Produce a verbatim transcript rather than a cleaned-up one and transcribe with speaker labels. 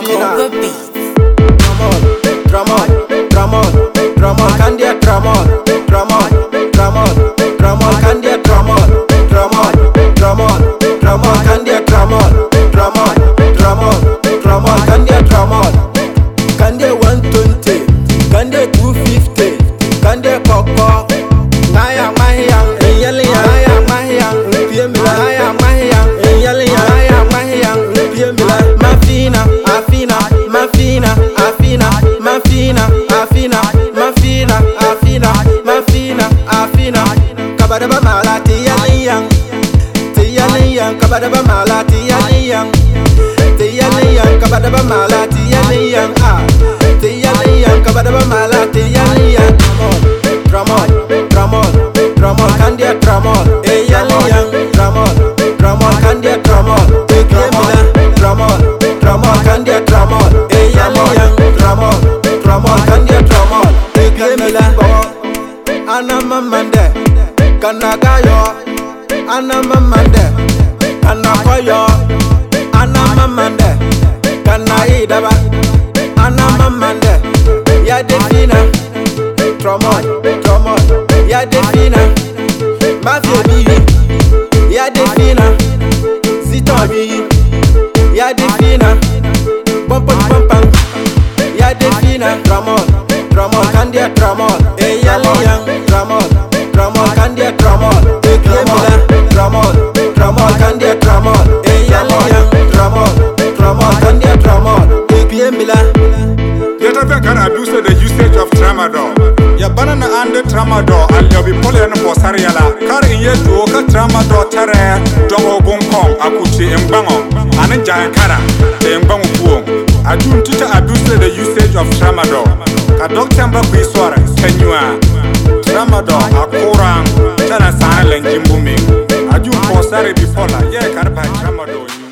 Speaker 1: Cover beats.
Speaker 2: Tramol, tramol, tramol, candia tramol, tramol, tramol, tramol, candia tramol, tramol, tramol, tramol, candia tramol, tramol, tramol, tramol, candia tramol, candia one twenty, candia two fifty, candia coco, maya maya, yelly maya maya, piemila maya maya, yelly maya maya, piemila, mafina, afina, mafina, afina. Mafina, afina, mafina, afina, mafina, afina. Kabadaba malati yaliyang, tiyaliyang. Kabadaba malati yaliyang, tiyaliyang. Kabadaba malati yaliyang, ah, tiyaliyang. Kabadaba malati yaliyang. Tramol, tramol, tramol, candia tramol, eh yaliyang. Tramol, tramol, candia tramol, eh kemila. Tramol, tramol, candia tramol, eh yaliyang. Tramol. Tramol, candia tramol, ekemila. Anamamande, kanagayo. Anamamande, kanakoyo. Anamamande, kanaidaba. Anamamande, ya defina. Tramol, tramol, ya defina. Mafia bibi, ya defina. Zito bibi, ya defina. Pompon pompon. Ya defina, tramol, tramol, candia tramol, eh yaliyang, tramol, tramol, candia tramol, eh kemila, tramol, tramol, candia tramol, eh yaliyang, tramol, tramol, candia tramol, eh kemila.
Speaker 3: Yet I can abuse the usage of tramadol. Ya banana and the tramadol and you'll be pulling for Sariala. Carrying yet to oka tramadol terre, double bonkong, akuchi and bango, and a giant cara, the mbangu. I do teach abuse the usage of tramadol. A doctor Mbakwi Swara, Senua, tramadol, a Korang, Tana Silent Jimbumi. I do for Sari before, yeah, Karpa tramadol.